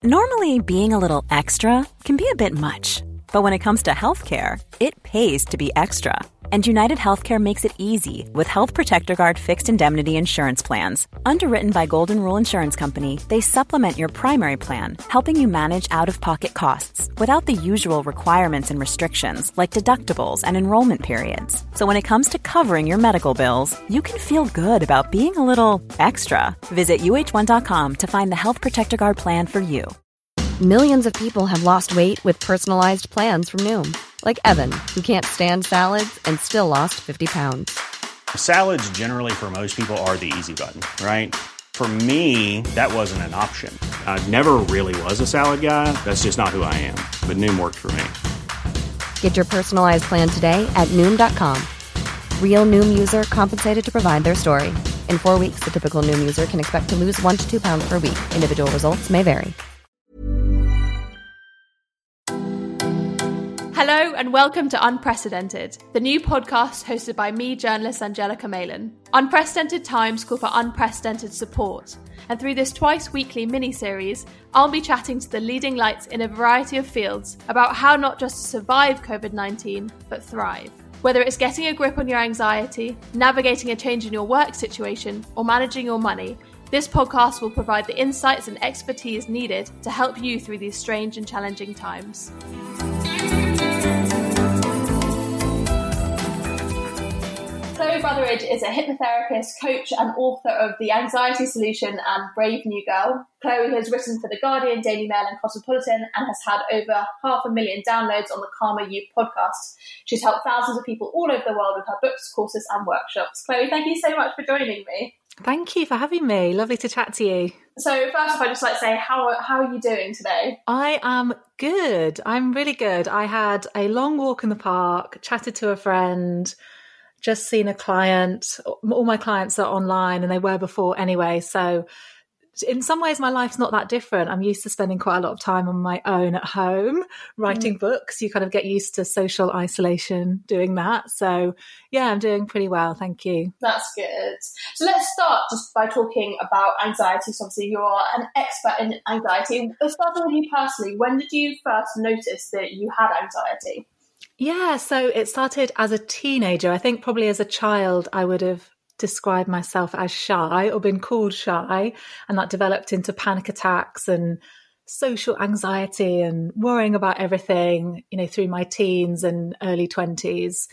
Normally, being a little extra can be a bit much, but when it comes to healthcare, it pays to be extra. And United Healthcare makes it easy with Health Protector Guard fixed indemnity insurance plans. Underwritten by Golden Rule Insurance Company, they supplement your primary plan, helping you manage out-of-pocket costs without the usual requirements and restrictions like deductibles and enrollment periods. So when it comes to covering your medical bills, you can feel good about being a little extra. Visit uh1.com to find the Health Protector Guard plan for you. Millions of people have lost weight with personalized plans from Noom. Like Evan, who can't stand salads and still lost 50 pounds. Salads generally for most people are the easy button, right? For me, that wasn't an option. I never really was a salad guy. That's just not who I am. But Noom worked for me. Get your personalized plan today at Noom.com. Real Noom user compensated to provide their story. In 4 weeks, the typical Noom user can expect to lose 1 to 2 pounds per week. Individual results may vary. Hello and welcome to Unprecedented, the new podcast hosted by me, journalist Angelica Malin. Unprecedented times call for unprecedented support, and through this twice-weekly mini-series, I'll be chatting to the leading lights in a variety of fields about how not just to survive COVID-19, but thrive. Whether it's getting a grip on your anxiety, navigating a change in your work situation, or managing your money, this podcast will provide the insights and expertise needed to help you through these strange and challenging times. Chloe Brotheridge is a hypnotherapist, coach and author of The Anxiety Solution and Brave New Girl. Chloe has written for The Guardian, Daily Mail and Cosmopolitan and has had over 500,000 downloads on the Calmer You podcast. She's helped thousands of people all over the world with her books, courses and workshops. Chloe, thank you so much for joining me. Thank you for having me. Lovely to chat to you. So first off, I'd just like to say, how are you doing today? I am good. I'm really good. I had a long walk in the park, chatted to a friend, just seen a client. All my clients are online and they were before anyway. So in some ways, my life's not that different. I'm used to spending quite a lot of time on my own at home, writing books. You kind of get used to social isolation doing that. So yeah, I'm doing pretty well. Thank you. That's good. So let's start just by talking about anxiety. So obviously you're an expert in anxiety. Starting with you personally, when did you first notice that you had anxiety? Yeah, so it started as a teenager. I think probably as a child, I would have described myself as shy or been called shy, and that developed into panic attacks and social anxiety and worrying about everything, through my teens and early 20s.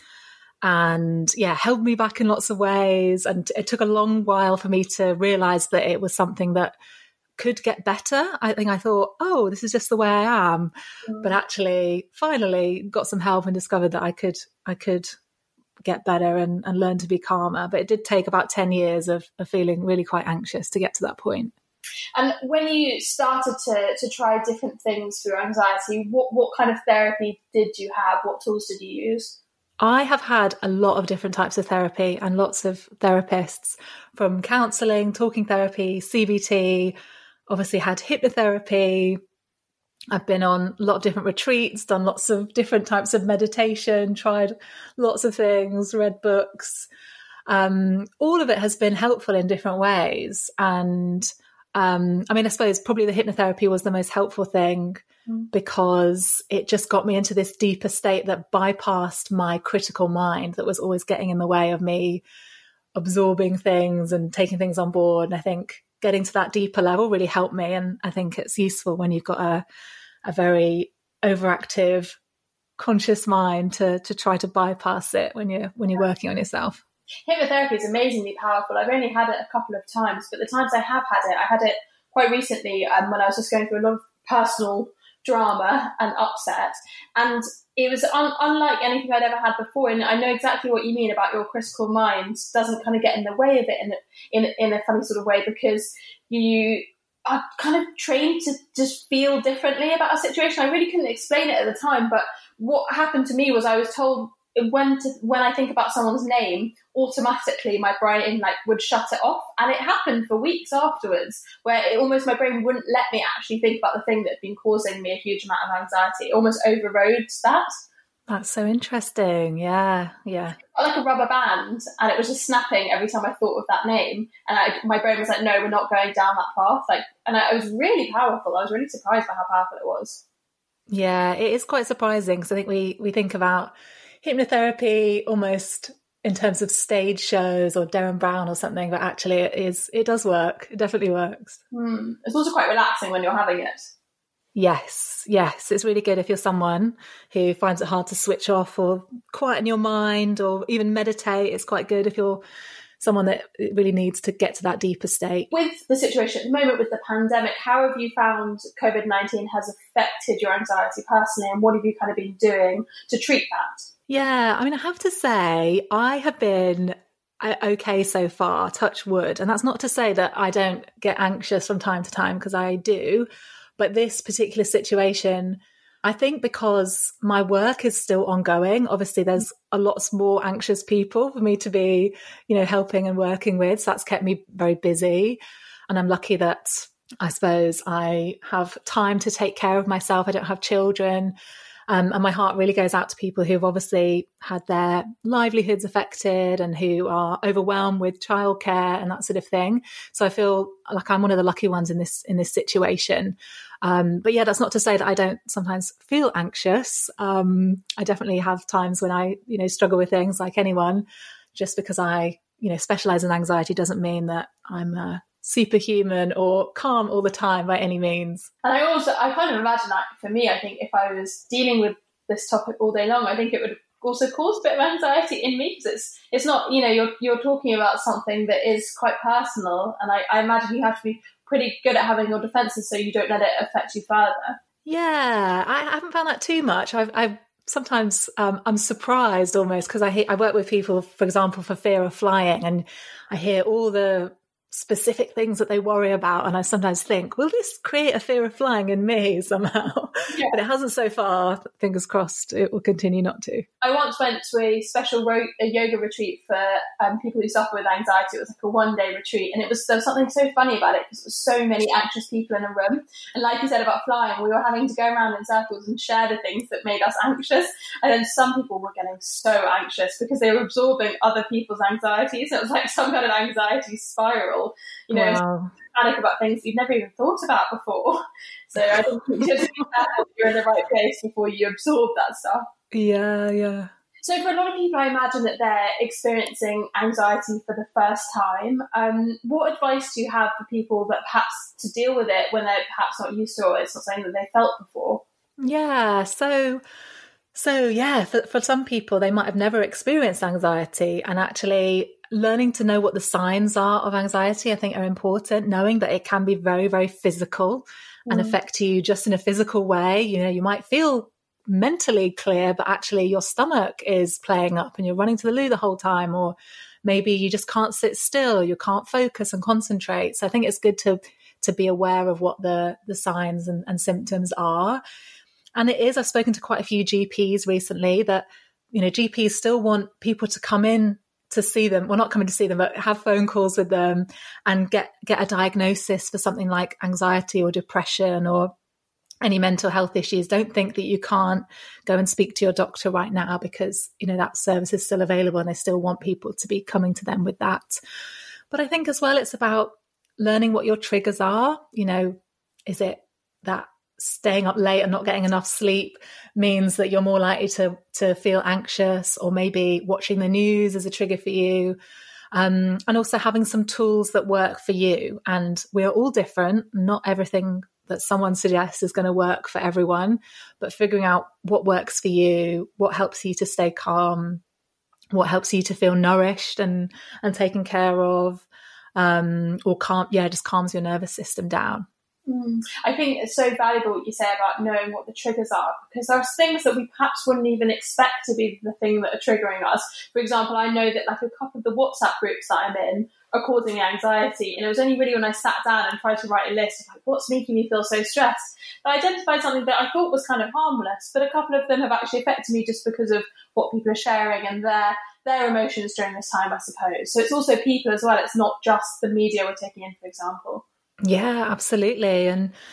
And yeah, held me back in lots of ways. And it took a long while for me to realize that it was something that could get better. I think I thought, oh, this is just the way I am. But actually, finally got some help and discovered that I could get better and learn to be calmer. But it did take about 10 years of feeling really quite anxious to get to that point. And when you started to try different things through anxiety, what kind of therapy did you have? What tools did you use? I have had a lot of different types of therapy and lots of therapists, from counselling, talking therapy, CBT, obviously had hypnotherapy. I've been on a lot of different retreats, done lots of different types of meditation, tried lots of things, read books. All of it has been helpful in different ways. And I suppose probably the hypnotherapy was the most helpful thing because it just got me into this deeper state that bypassed my critical mind that was always getting in the way of me absorbing things and taking things on board. And I think getting to that deeper level really helped me. And I think it's useful when you've got a very overactive, conscious mind to try to bypass it when you're working on yourself. Hypnotherapy is amazingly powerful. I've only had it a couple of times, but the times I have had it quite recently when I was just going through a lot of personal drama and upset. And it was unlike anything I'd ever had before. And I know exactly what you mean about your critical mind doesn't kind of get in the way of it in a funny sort of way, because you are kind of trained to just feel differently about a situation. I really couldn't explain it at the time, but what happened to me was I was told when I think about someone's name, automatically my brain would shut it off, and it happened for weeks afterwards, where my brain wouldn't let me actually think about the thing that had been causing me a huge amount of anxiety. It almost overrode that. That's so interesting. Yeah. Like a rubber band, and it was just snapping every time I thought of that name. And my brain was like, no, we're not going down that path. It was really powerful. I was really surprised by how powerful it was. Yeah, it is quite surprising because I think we think about hypnotherapy almost in terms of stage shows or Derren Brown or something, but actually it does work. It definitely works. It's also quite relaxing when you're having it. Yes. It's really good if you're someone who finds it hard to switch off or quieten your mind or even meditate. It's quite good if you're someone that really needs to get to that deeper state. With the situation at the moment with the pandemic, how have you found COVID-19 has affected your anxiety personally, and what have you kind of been doing to treat that? Yeah, I mean, I have to say I have been okay so far, touch wood. And that's not to say that I don't get anxious from time to time, because I do. But this particular situation, I think because my work is still ongoing, obviously there's a lot more anxious people for me to be, helping and working with. So that's kept me very busy. And I'm lucky that I suppose I have time to take care of myself. I don't have children. And my heart really goes out to people who've obviously had their livelihoods affected and who are overwhelmed with childcare and that sort of thing. So I feel like I'm one of the lucky ones in this situation. But yeah, that's not to say that I don't sometimes feel anxious. I definitely have times when I, struggle with things like anyone. Just because I, specialize in anxiety doesn't mean that I'm superhuman or calm all the time by any means. And I kind of imagine that for me, I think if I was dealing with this topic all day long, I think it would also cause a bit of anxiety in me, because it's not, you're talking about something that is quite personal, and I imagine you have to be pretty good at having your defenses so you don't let it affect you further. Yeah, I haven't found that too much. I've sometimes I'm surprised almost, because I work with people, for example, for fear of flying, and I hear all the specific things that they worry about, and I sometimes think, will this create a fear of flying in me somehow? Yeah. But it hasn't so far. Fingers crossed it will continue not to. I once went to a special yoga retreat for people who suffer with anxiety. It was like a one-day retreat, and there was something so funny about it because there was so many anxious people in a room, and like you said about flying, we were having to go around in circles and share the things that made us anxious, and then some people were getting so anxious because they were absorbing other people's anxieties. It was like some kind of anxiety spiral. Wow. Panic about things you've never even thought about before. So I think you just be careful you're in the right place before you absorb that stuff. Yeah. So for a lot of people, I imagine that they're experiencing anxiety for the first time. What advice do you have for people that perhaps to deal with it when they're perhaps not used to it, or it's not something that they felt before? Yeah, so yeah, for some people, they might have never experienced anxiety, and actually learning to know what the signs are of anxiety, I think, are important, knowing that it can be very, very physical and affect you just in a physical way. You might feel mentally clear, but actually your stomach is playing up and you're running to the loo the whole time, or maybe you just can't sit still, you can't focus and concentrate. So I think it's good to be aware of what the signs and symptoms are. And I've spoken to quite a few GPs recently that, GPs still want people to come in to see them, well, not coming to see them, but have phone calls with them and get a diagnosis for something like anxiety or depression or any mental health issues. Don't think that you can't go and speak to your doctor right now, because, that service is still available and they still want people to be coming to them with that. But I think as well, it's about learning what your triggers are. Is it that staying up late and not getting enough sleep means that you're more likely to feel anxious, or maybe watching the news is a trigger for you, and also having some tools that work for you. And we're all different. Not everything that someone suggests is going to work for everyone, but figuring out what works for you, what helps you to stay calm, what helps you to feel nourished and taken care of, or calm, just calms your nervous system down. I think it's so valuable what you say about knowing what the triggers are, because there are things that we perhaps wouldn't even expect to be the thing that are triggering us. For example, I know that like a couple of the WhatsApp groups that I'm in are causing anxiety, and it was only really when I sat down and tried to write a list of like what's making me feel so stressed that I identified something that I thought was kind of harmless, but a couple of them have actually affected me just because of what people are sharing and their emotions during this time, I suppose. So it's also people as well. It's not just the media we're taking in, for example. Yeah, absolutely. And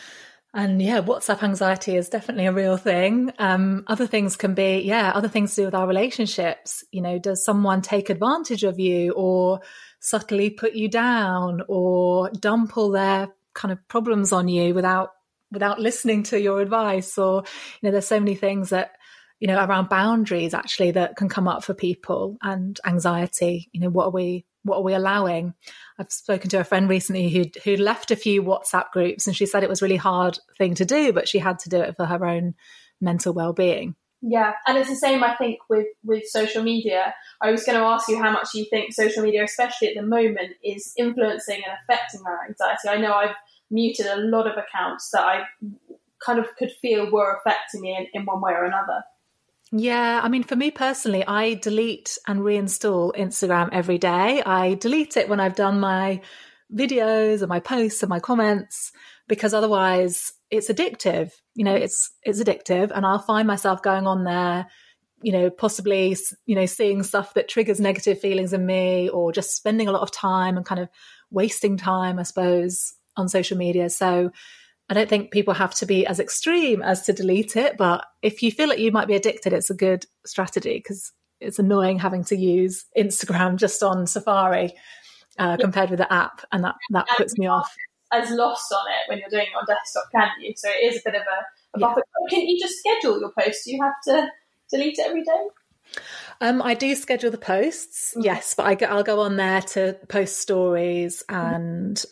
And yeah, WhatsApp anxiety is definitely a real thing. Other things can be, other things to do with our relationships. You know, does someone take advantage of you or subtly put you down or dump all their kind of problems on you without listening to your advice? Or, you know, there's so many things that, you know, around boundaries actually that can come up for people, and anxiety. You know, what are we allowing? I've spoken to a friend recently who'd left a few WhatsApp groups, and she said it was a really hard thing to do, but she had to do it for her own mental well-being. Yeah, and it's the same, I think, with social media. I was going to ask you how much you think social media, especially at the moment, is influencing and affecting our anxiety. I know I've muted a lot of accounts that I kind of could feel were affecting me in one way or another. Yeah, I mean, for me personally, I delete and reinstall Instagram every day. I delete it when I've done my videos and my posts and my comments, because otherwise it's addictive. You know, it's addictive, and I'll find myself going on there, you know, possibly, you know, seeing stuff that triggers negative feelings in me, or just spending a lot of time and kind of wasting time, I suppose, on social media. So I don't think people have to be as extreme as to delete it, but if you feel like you might be addicted, it's a good strategy, because it's annoying having to use Instagram just on Safari compared with the app, and that puts me off. As lost on it when you're doing it on desktop, can you? So it is a bit of a buffer. Can you just schedule your posts? Do you have to delete it every day? I do schedule the posts, yes, but I'll go on there to post stories and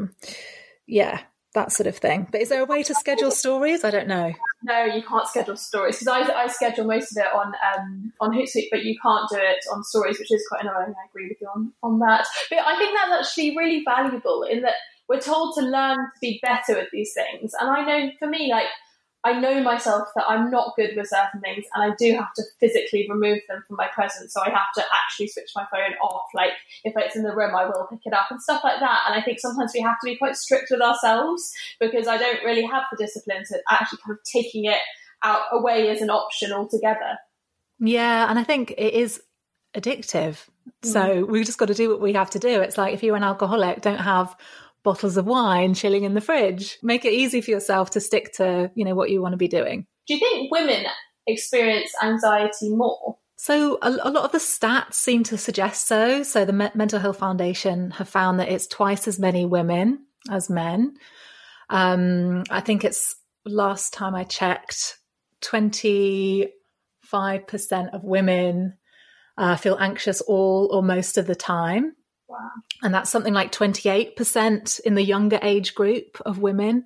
that sort of thing. But is there a way to schedule stories? I don't know. No, you can't schedule stories, because I schedule most of it on Hootsuite, but you can't do it on stories, which is quite annoying. I agree with you on that. But I think that's actually really valuable, in that we're told to learn to be better with these things. And I know, for me, like, I know myself that I'm not good with certain things, and I do have to physically remove them from my presence. So I have to actually switch my phone off. Like, if it's in the room, I will pick it up and stuff like that. And I think sometimes we have to be quite strict with ourselves, because I don't really have the discipline to actually kind of taking it out away as an option altogether. Yeah, and I think it is addictive. So we've just got to do what we have to do. It's like, if you're an alcoholic, don't have bottles of wine chilling in the fridge. Make it easy for yourself to stick to, you know, what you want to be doing. Do you think women experience anxiety more? So a lot of the stats seem to suggest so. So the Mental Health Foundation have found that it's twice as many women as men. I think it's, last time I checked, 25% of women feel anxious all or most of the time. Wow. And that's something like 28% in the younger age group of women.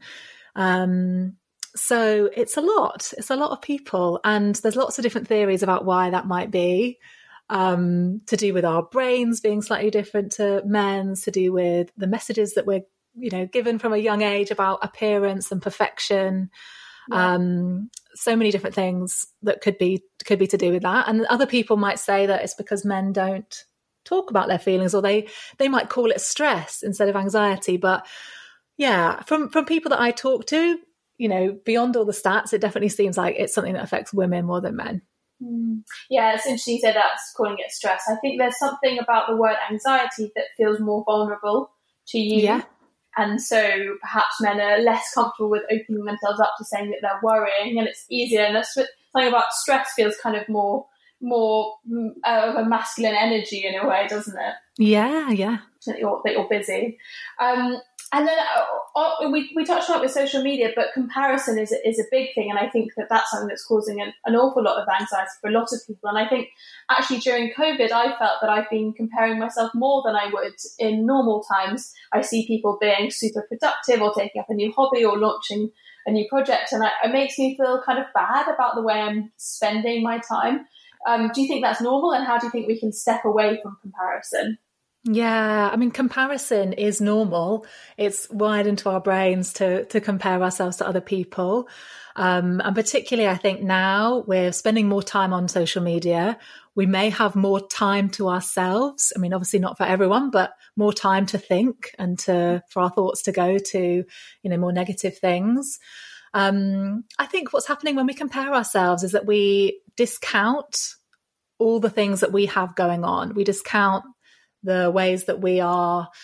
So it's a lot. It's a lot of people. And there's lots of different theories about why that might be. To do with our brains being slightly different to men's, to do with the messages that we're, you know, given from a young age about appearance and perfection. Yeah. So many different things that could be to do with that. And other people might say that it's because men don't talk about their feelings, or they might call it stress instead of anxiety. But yeah, from people that I talk to, you know, beyond all the stats, it definitely seems like it's something that affects women more than men. Yeah, it's interesting you say that's calling it stress. I think there's something about the word anxiety that feels more vulnerable to you. Yeah. And so perhaps men are less comfortable with opening themselves up to saying that they're worrying, and it's easier. And there's something about stress feels kind of more of a masculine energy in a way, doesn't it? Yeah. That you're busy. And then we touched on it with social media, but comparison is a big thing. And I think that's something that's causing an awful lot of anxiety for a lot of people. And I think actually during COVID, I felt that I've been comparing myself more than I would in normal times. I see people being super productive or taking up a new hobby or launching a new project. And it makes me feel kind of bad about the way I'm spending my time. Do you think that's normal? And how do you think we can step away from comparison? Yeah, I mean, comparison is normal. It's wired into our brains to compare ourselves to other people. And particularly, I think now we're spending more time on social media. We may have more time to ourselves. I mean, obviously not for everyone, but more time to think and for our thoughts to go to, you know, more negative things. I think what's happening when we compare ourselves is that we discount all the things that we have going on. We discount the ways that we are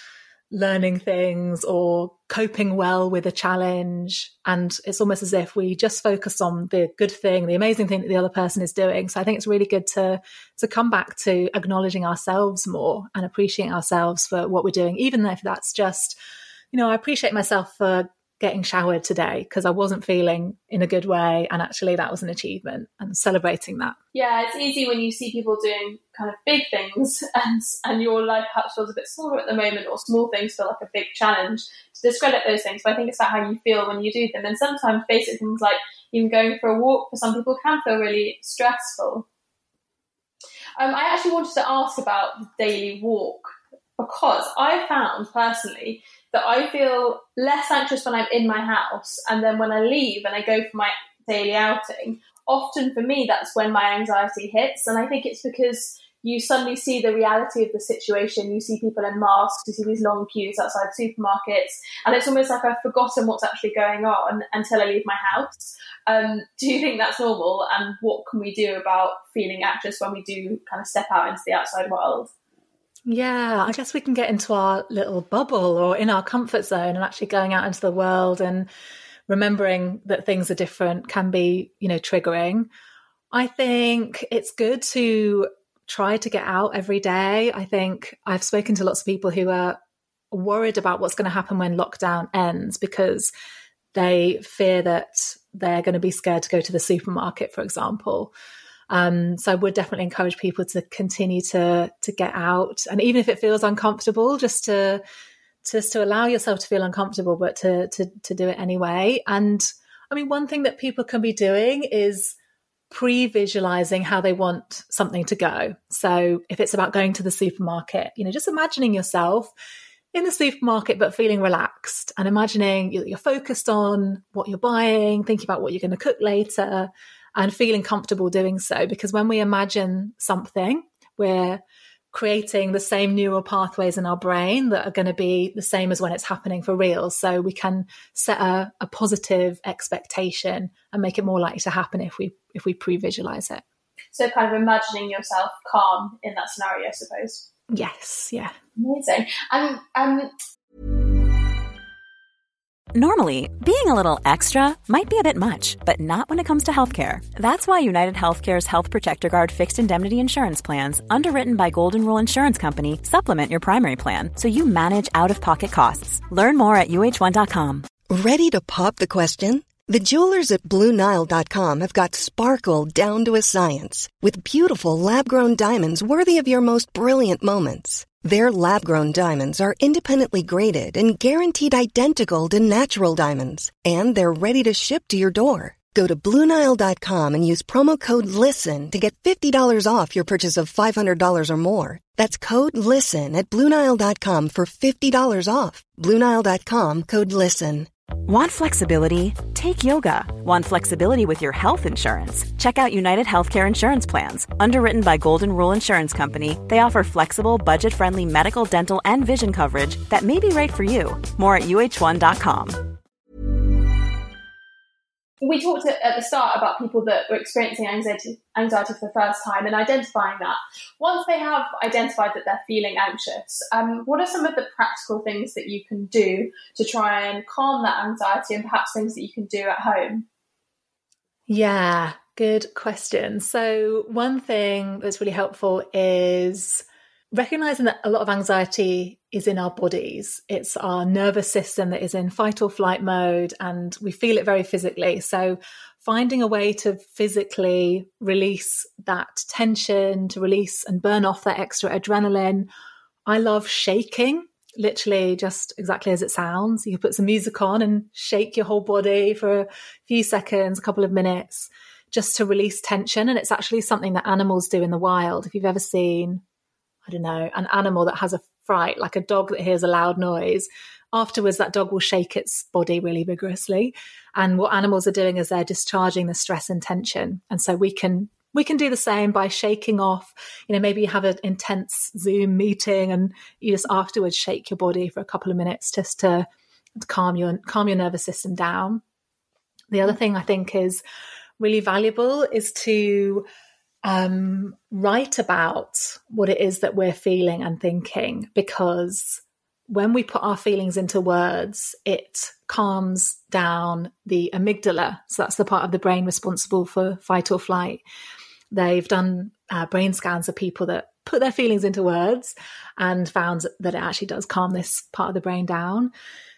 learning things or coping well with a challenge. And it's almost as if we just focus on the good thing, the amazing thing that the other person is doing. So I think it's really good to come back to acknowledging ourselves more and appreciating ourselves for what we're doing, even if that's just, I appreciate myself for getting showered today because I wasn't feeling in a good way, and actually that was an achievement, and celebrating that. Yeah, it's easy when you see people doing kind of big things and your life perhaps feels a bit smaller at the moment, or small things feel like a big challenge, to discredit those things. But I think it's about how you feel when you do them. And sometimes basic things like even going for a walk for some people can feel really stressful. I actually wanted to ask about the daily walk, because I found personally that I feel less anxious when I'm in my house, and then when I leave and I go for my daily outing, often for me that's when my anxiety hits. And I think it's because you suddenly see the reality of the situation. You see people in masks, you see these long queues outside supermarkets, and it's almost like I've forgotten what's actually going on until I leave my house. Do you think that's normal, and what can we do about feeling anxious when we do kind of step out into the outside world? Yeah, I guess we can get into our little bubble or in our comfort zone, and actually going out into the world and remembering that things are different can be, triggering. I think it's good to try to get out every day. I think I've spoken to lots of people who are worried about what's going to happen when lockdown ends, because they fear that they're going to be scared to go to the supermarket, for example. So I would definitely encourage people to continue to get out. And even if it feels uncomfortable, just to allow yourself to feel uncomfortable, but to do it anyway. And I mean, one thing that people can be doing is pre-visualizing how they want something to go. So if it's about going to the supermarket, just imagining yourself in the supermarket, but feeling relaxed, and imagining you're focused on what you're buying, thinking about what you're going to cook later, and feeling comfortable doing so. Because when we imagine something, we're creating the same neural pathways in our brain that are going to be the same as when it's happening for real. So we can set a positive expectation and make it more likely to happen if we pre-visualize it. So kind of imagining yourself calm in that scenario, I suppose. Yes, yeah. Amazing. Normally, being a little extra might be a bit much, but not when it comes to healthcare. That's why United Healthcare's Health Protector Guard fixed indemnity insurance plans, underwritten by Golden Rule Insurance Company, supplement your primary plan so you manage out-of-pocket costs. Learn more at UH1.com. Ready to pop the question? The jewelers at BlueNile.com have got sparkle down to a science with beautiful lab-grown diamonds worthy of your most brilliant moments. Their lab-grown diamonds are independently graded and guaranteed identical to natural diamonds, and they're ready to ship to your door. Go to BlueNile.com and use promo code LISTEN to get $50 off your purchase of $500 or more. That's code LISTEN at BlueNile.com for $50 off. BlueNile.com, code LISTEN. Want flexibility? Take yoga. Want flexibility with your health insurance? Check out United Healthcare Insurance Plans. Underwritten by Golden Rule Insurance Company, they offer flexible, budget-friendly medical, dental, and vision coverage that may be right for you. More at UH1.com. We talked at the start about people that were experiencing anxiety for the first time and identifying that. Once they have identified that they're feeling anxious, what are some of the practical things that you can do to try and calm that anxiety, and perhaps things that you can do at home? Yeah, good question. So one thing that's really helpful is recognizing that a lot of anxiety is in our bodies. It's our nervous system that is in fight or flight mode, and we feel it very physically. So finding a way to physically release that tension, to release and burn off that extra adrenaline. I love shaking, literally just exactly as it sounds. You can put some music on and shake your whole body for a few seconds, a couple of minutes, just to release tension. And it's actually something that animals do in the wild. If you've ever seen, I don't know, an animal that has a fright, like a dog that hears a loud noise, afterwards that dog will shake its body really vigorously. And what animals are doing is they're discharging the stress and tension. And so we can do the same by shaking off. Maybe you have an intense Zoom meeting and you just afterwards shake your body for a couple of minutes just to calm your nervous system down. The other thing I think is really valuable is to write about what it is that we're feeling and thinking, because when we put our feelings into words, it calms down the amygdala. So that's the part of the brain responsible for fight or flight. They've done brain scans of people that put their feelings into words and found that it actually does calm this part of the brain down.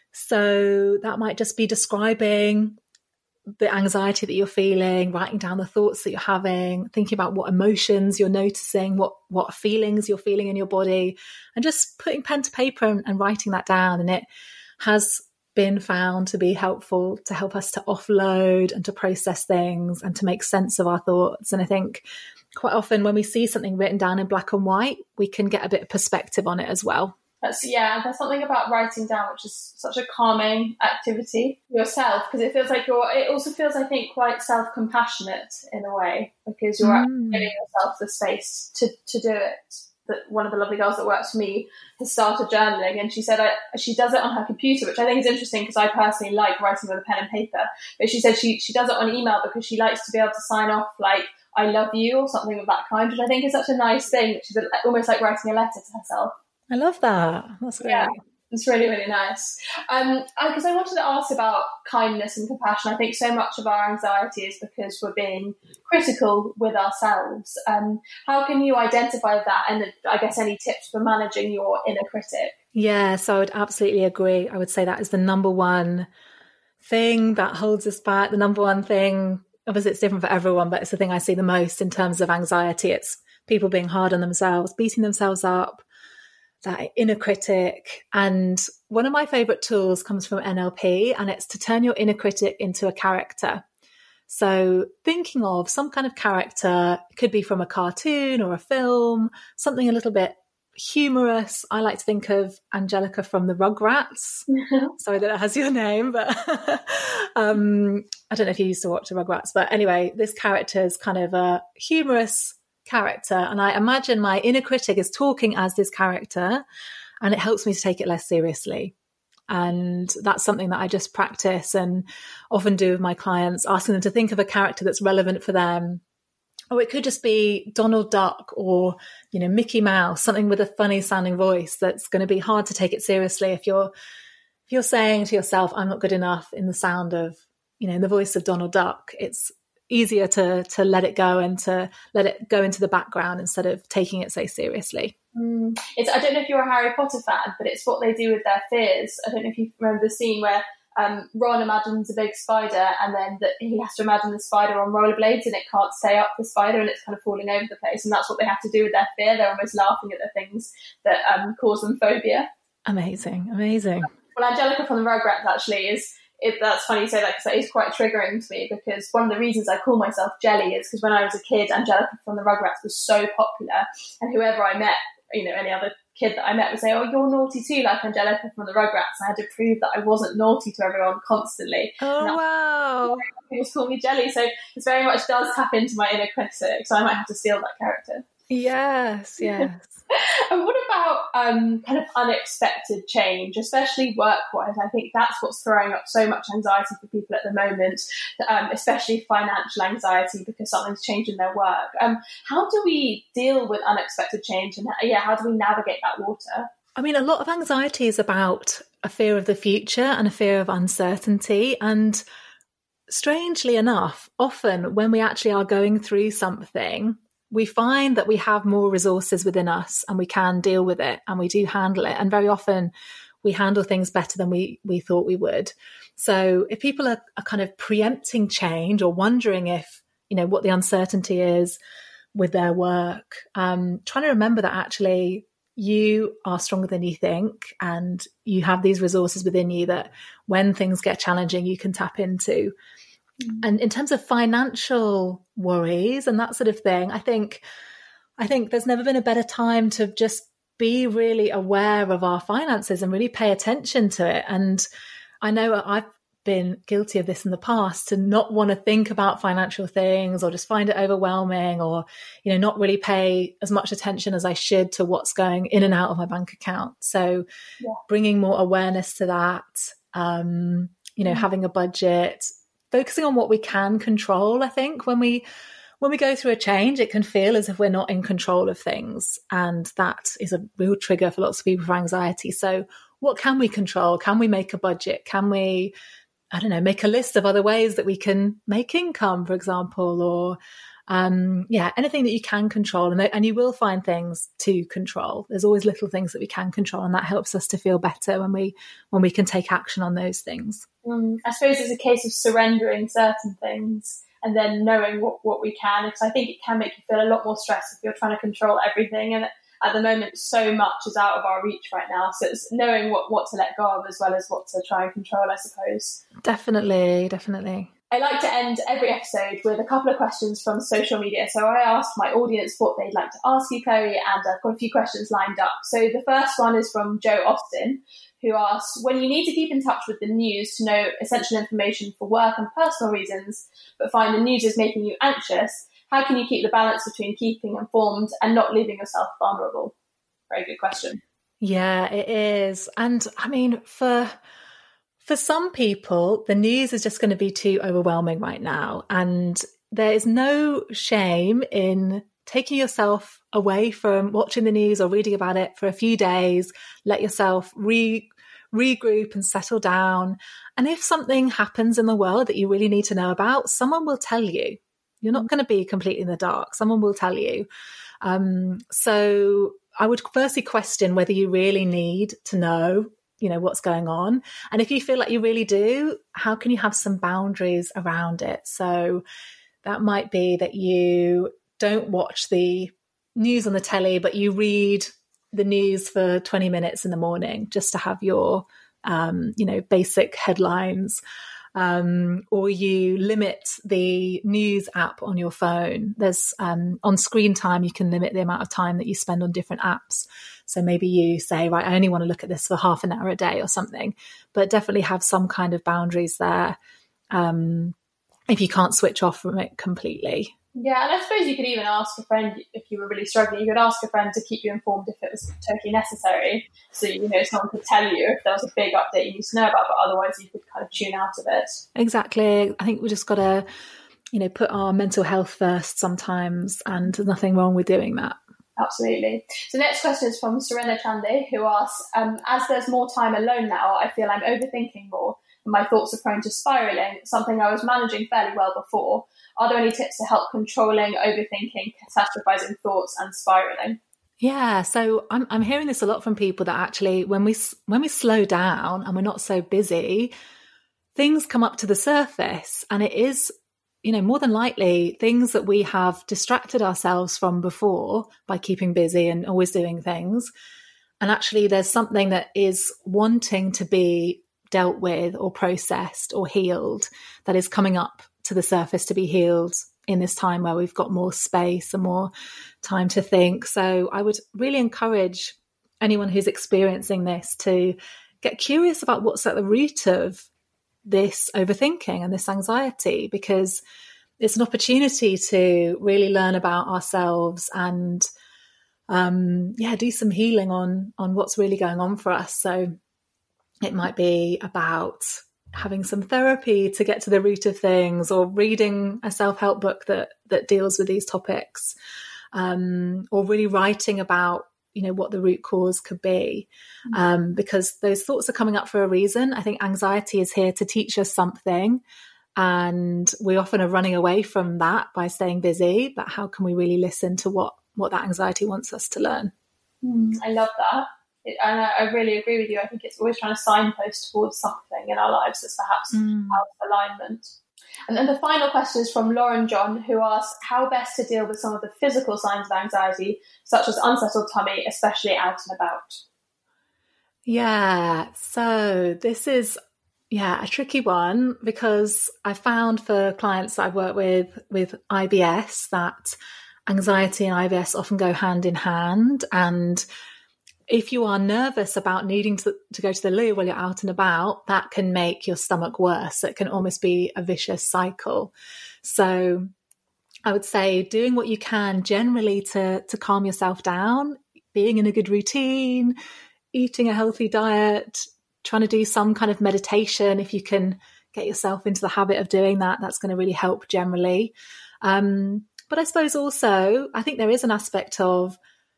So that might just be describing the anxiety that you're feeling, writing down the thoughts that you're having, thinking about what emotions you're noticing, what feelings you're feeling in your body, and just putting pen to paper and writing that down. And it has been found to be helpful to help us to offload and to process things and to make sense of our thoughts. And I think quite often when we see something written down in black and white, we can get a bit of perspective on it as well. There's something about writing down which is such a calming activity yourself, because it feels like it also feels, I think, quite self-compassionate in a way, because you're actually giving yourself the space to do it. That one of the lovely girls that works for me has started journaling, and she said she does it on her computer, which I think is interesting because I personally like writing with a pen and paper. But she said she does it on email because she likes to be able to sign off like "I love you" or something of that kind, which I think is such a nice thing. She's almost like writing a letter to herself. I love that. That's great. Yeah, it's really, really nice. Because I wanted to ask about kindness and compassion. I think so much of our anxiety is because we're being critical with ourselves. How can you identify that? And I guess any tips for managing your inner critic? Yeah, so I would absolutely agree. I would say that is the number one thing that holds us back. The number one thing, obviously it's different for everyone, but it's the thing I see the most in terms of anxiety. It's people being hard on themselves, beating themselves up, that inner critic. And one of my favorite tools comes from NLP, and it's to turn your inner critic into a character. So thinking of some kind of character, it could be from a cartoon or a film, something a little bit humorous. I like to think of Angelica from the Rugrats. Sorry that it has your name, but I don't know if you used to watch the Rugrats, but anyway, this character is kind of a humorous character, and I imagine my inner critic is talking as this character, and it helps me to take it less seriously. And that's something that I just practice and often do with my clients, asking them to think of a character that's relevant for them. Or it could just be Donald Duck or, Mickey Mouse, something with a funny sounding voice that's going to be hard to take it seriously if you're saying to yourself, I'm not good enough, in the sound of, in the voice of Donald Duck. It's easier to let it go and to let it go into the background instead of taking it so seriously. I don't know if you're a Harry Potter fan, but it's what they do with their fears. I don't know if you remember the scene where Ron imagines a big spider, and then he has to imagine the spider on rollerblades, and it can't stay up the spider, and it's kind of falling over the place. And that's what they have to do with their fear. They're almost laughing at the things that cause them phobia. Amazing. Well, Angelica from the Rugrats actually that's funny you say that, because that is quite triggering to me, because one of the reasons I call myself Jelly is because when I was a kid, Angelica from the Rugrats was so popular, and whoever I met, any other kid that I met would say, oh, you're naughty too, like Angelica from the Rugrats. And I had to prove that I wasn't naughty to everyone constantly. Oh, wow. People call me Jelly. So this very much does tap into my inner critic. So I might have to steal that character. Yes. And what about kind of unexpected change, especially work-wise? I think that's what's throwing up so much anxiety for people at the moment, especially financial anxiety because something's changed in their work. How do we deal with unexpected change, and how do we navigate that water? I mean, a lot of anxiety is about a fear of the future and a fear of uncertainty. And strangely enough, often when we actually are going through something, we find that we have more resources within us and we can deal with it and we do handle it. And very often we handle things better than we thought we would. So if people are kind of preempting change or wondering if, what the uncertainty is with their work, trying to remember that actually you are stronger than you think, and you have these resources within you that when things get challenging, you can tap into. And in terms of financial worries and that sort of thing, I think there's never been a better time to just be really aware of our finances and really pay attention to it. And I know I've been guilty of this in the past, to not want to think about financial things or just find it overwhelming, or, not really pay as much attention as I should to what's going in and out of my bank account. So bringing more awareness to that, having a budget, focusing on what we can control. I think when we go through a change, it can feel as if we're not in control of things. And that is a real trigger for lots of people for anxiety. So what can we control? Can we make a budget? Can we, I don't know, make a list of other ways that we can make income, for example, or anything that you can control. And you will find things to control. There's always little things that we can control, and that helps us to feel better when we can take action on those things. I suppose it's a case of surrendering certain things and then knowing what we can, because I think it can make you feel a lot more stressed if you're trying to control everything. And at the moment, so much is out of our reach right now. So it's knowing what to let go of as well as what to try and control, I suppose. Definitely. I like to end every episode with a couple of questions from social media. So I asked my audience what they'd like to ask you, Chloe, and I've got a few questions lined up. So the first one is from Joe Austin, who asks, when you need to keep in touch with the news to know essential information for work and personal reasons, but find the news is making you anxious, how can you keep the balance between keeping informed and not leaving yourself vulnerable? Very good question. Yeah, it is. And I mean, for some people, the news is just going to be too overwhelming right now. And there is no shame in taking yourself away from watching the news or reading about it for a few days. Let yourself regroup and settle down. And if something happens in the world that you really need to know about, someone will tell you. You're not going to be completely in the dark. Someone will tell you. So I would firstly question whether you really need to know, what's going on. And if you feel like you really do, how can you have some boundaries around it? So that might be that you don't watch the news on the telly, but you read the news for 20 minutes in the morning just to have your, basic headlines. Or you limit the news app on your phone. There's on screen time, you can limit the amount of time that you spend on different apps. So maybe you say, right, I only want to look at this for half an hour a day or something, but definitely have some kind of boundaries there if you can't switch off from it completely. Yeah, and I suppose you could even ask a friend, if you were really struggling, you could ask a friend to keep you informed if it was totally necessary. So, someone could tell you if there was a big update you need to know about, but otherwise you could kind of tune out of it. Exactly. I think we just got to, put our mental health first sometimes, and there's nothing wrong with doing that. Absolutely. So the next question is from Serena Chande, who asks, as there's more time alone now, I feel I'm overthinking more and my thoughts are prone to spiralling, something I was managing fairly well before. Are there any tips to help controlling, overthinking, catastrophizing thoughts and spiraling? Yeah, so I'm hearing this a lot from people that actually when we slow down and we're not so busy, things come up to the surface, and it is, more than likely things that we have distracted ourselves from before by keeping busy and always doing things. And actually there's something that is wanting to be dealt with or processed or healed that is coming up to the surface to be healed in this time where we've got more space and more time to think. So I would really encourage anyone who's experiencing this to get curious about what's at the root of this overthinking and this anxiety, because it's an opportunity to really learn about ourselves and do some healing on what's really going on for us. So it might be about having some therapy to get to the root of things, or reading a self-help book that deals with these topics, or really writing about, what the root cause could be, because those thoughts are coming up for a reason. I think anxiety is here to teach us something, and we often are running away from that by staying busy. But how can we really listen to what that anxiety wants us to learn? I love that. And I really agree with you. I think it's always trying to signpost towards something in our lives that's perhaps out of alignment. And then the final question is from Lauren John, who asks how best to deal with some of the physical signs of anxiety, such as unsettled tummy, especially out and about. Yeah, so this is a tricky one, because I found for clients that I've worked with IBS that anxiety and IBS often go hand in hand. And if you are nervous about needing to go to the loo while you're out and about, that can make your stomach worse. It can almost be a vicious cycle. So I would say doing what you can generally to calm yourself down, being in a good routine, eating a healthy diet, trying to do some kind of meditation. If you can get yourself into the habit of doing that, that's going to really help generally. But I suppose also, I think there is an aspect of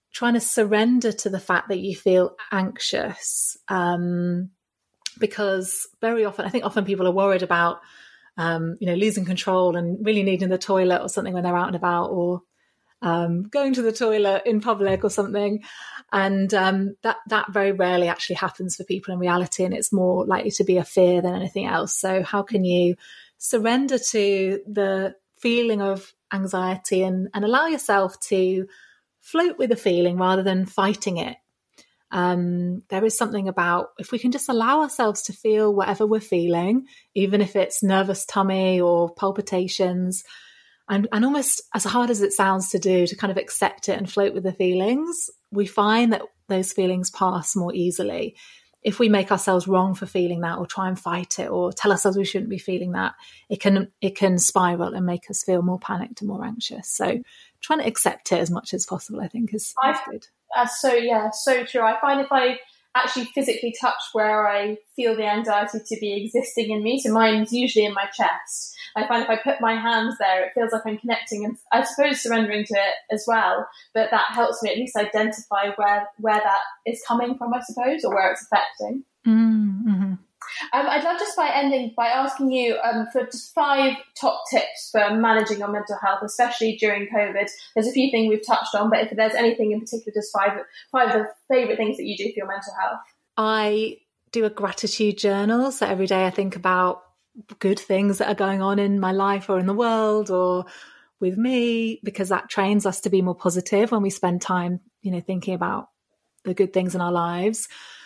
trying to surrender to the fact that you feel anxious, because very often, I think often people are worried about, losing control and really needing the toilet or something when they're out and about, or going to the toilet in public or something. And that very rarely actually happens for people in reality, and it's more likely to be a fear than anything else. So how can you surrender to the feeling of anxiety and allow yourself to float with the feeling rather than fighting it? There is something about, if we can just allow ourselves to feel whatever we're feeling, even if it's nervous tummy or palpitations, and almost as hard as it sounds to do, to kind of accept it and float with the feelings, we find that those feelings pass more easily. If we make ourselves wrong for feeling that, or try and fight it, or tell ourselves we shouldn't be feeling that, it can spiral and make us feel more panicked and more anxious. So trying to accept it as much as possible, I think, is good. So true. I find if I actually physically touch where I feel the anxiety to be existing in me, so mine's usually in my chest, I find if I put my hands there, it feels like I'm connecting and I suppose surrendering to it as well. But that helps me at least identify where that is coming from, I suppose, or where it's affecting. Mm-hmm. I'd love just by ending by asking you for just 5 top tips for managing your mental health, especially during COVID. There's a few things we've touched on, but if there's anything in particular, just 5 of the favourite things that you do for your mental health. I do a gratitude journal. So every day I think about good things that are going on in my life or in the world or with me, because that trains us to be more positive when we spend time, thinking about the good things in our lives.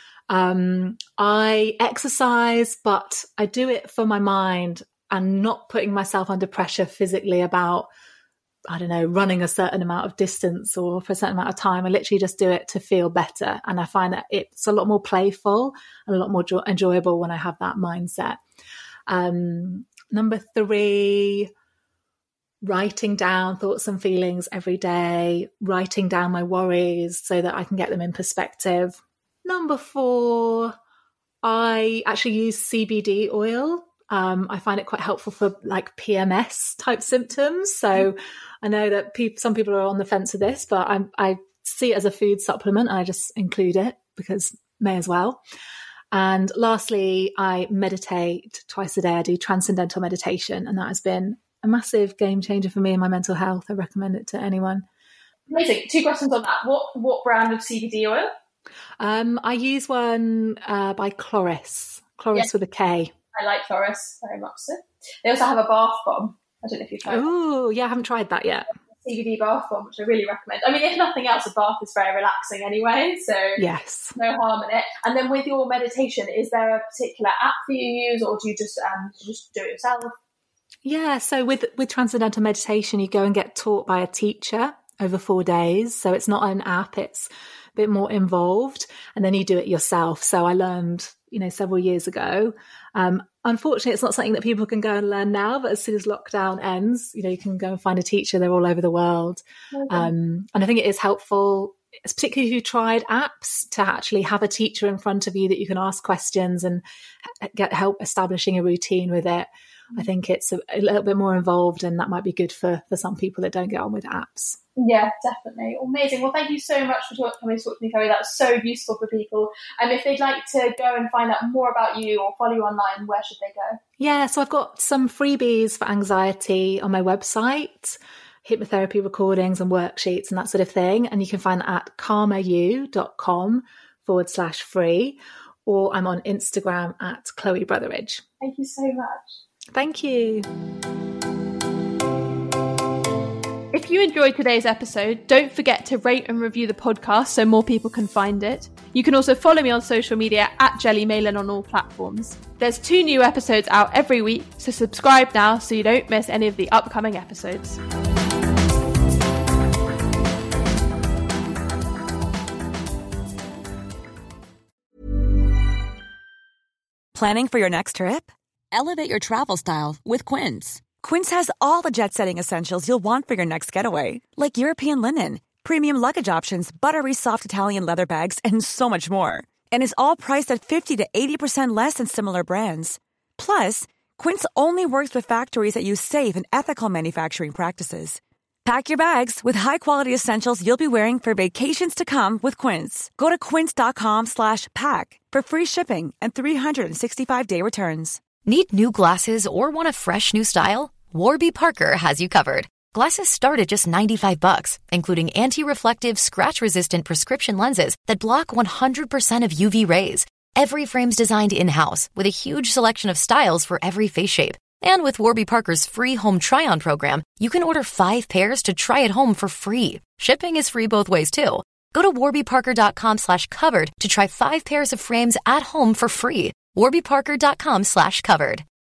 I exercise, but I do it for my mind and not putting myself under pressure physically about, running a certain amount of distance or for a certain amount of time. I literally just do it to feel better. And I find that it's a lot more playful and a lot more enjoyable when I have that mindset. Number 3, writing down thoughts and feelings every day, writing down my worries so that I can get them in perspective. Number 4, I actually use CBD oil. I find it quite helpful for like PMS type symptoms. So I know that some people are on the fence with this, but I see it as a food supplement and I just include it because may as well. And lastly, I meditate twice a day. I do transcendental meditation, and that has been a massive game changer for me and my mental health. I recommend it to anyone. Amazing. 2 questions on that. What brand of CBD oil? I use one by Kloris. Kloris with a K. I like Kloris very much so. They also have a bath bomb. I don't know if you've tried it. Oh, yeah, I haven't tried that yet. CBD bath bomb, which I really recommend. I mean, if nothing else, a bath is very relaxing anyway, so yes, no harm in it. And then with your meditation, is there a particular app that you use, or do you just do it yourself? Yeah, so with transcendental meditation, you go and get taught by a teacher over 4 days. So it's not an app, it's a bit more involved, and then you do it yourself. So I learned, several years ago. Unfortunately, it's not something that people can go and learn now, but as soon as lockdown ends, you can go and find a teacher. They're all over the world. Okay. And I think it is helpful, particularly if you tried apps, to actually have a teacher in front of you that you can ask questions and get help establishing a routine with it. I think it's a little bit more involved, and that might be good for some people that don't get on with apps. Yeah, definitely. Amazing. Well, thank you so much for coming to talk to me, Chloe. That was so useful for people. And if they'd like to go and find out more about you or follow you online, where should they go? Yeah, so I've got some freebies for anxiety on my website, hypnotherapy recordings and worksheets and that sort of thing. And you can find that at calmayu.com/free, or I'm on Instagram at Chloe Brotheridge. Thank you so much. Thank you. If you enjoyed today's episode, don't forget to rate and review the podcast so more people can find it. You can also follow me on social media at Jelly Malin on all platforms. There's 2 new episodes out every week, so subscribe now so you don't miss any of the upcoming episodes. Planning for your next trip? Elevate your travel style with Quince. Quince has all the jet-setting essentials you'll want for your next getaway, like European linen, premium luggage options, buttery soft Italian leather bags, and so much more. And is all priced at 50 to 80% less than similar brands. Plus, Quince only works with factories that use safe and ethical manufacturing practices. Pack your bags with high-quality essentials you'll be wearing for vacations to come with Quince. Go to quince.com/pack for free shipping and 365-day returns. Need new glasses or want a fresh new style? Warby Parker has you covered. Glasses start at just $95, including anti-reflective, scratch-resistant prescription lenses that block 100% of UV rays. Every frame's designed in-house with a huge selection of styles for every face shape. And with Warby Parker's free home try-on program, you can order 5 pairs to try at home for free. Shipping is free both ways, too. Go to warbyparker.com/covered to try 5 pairs of frames at home for free. warbyparker.com/covered.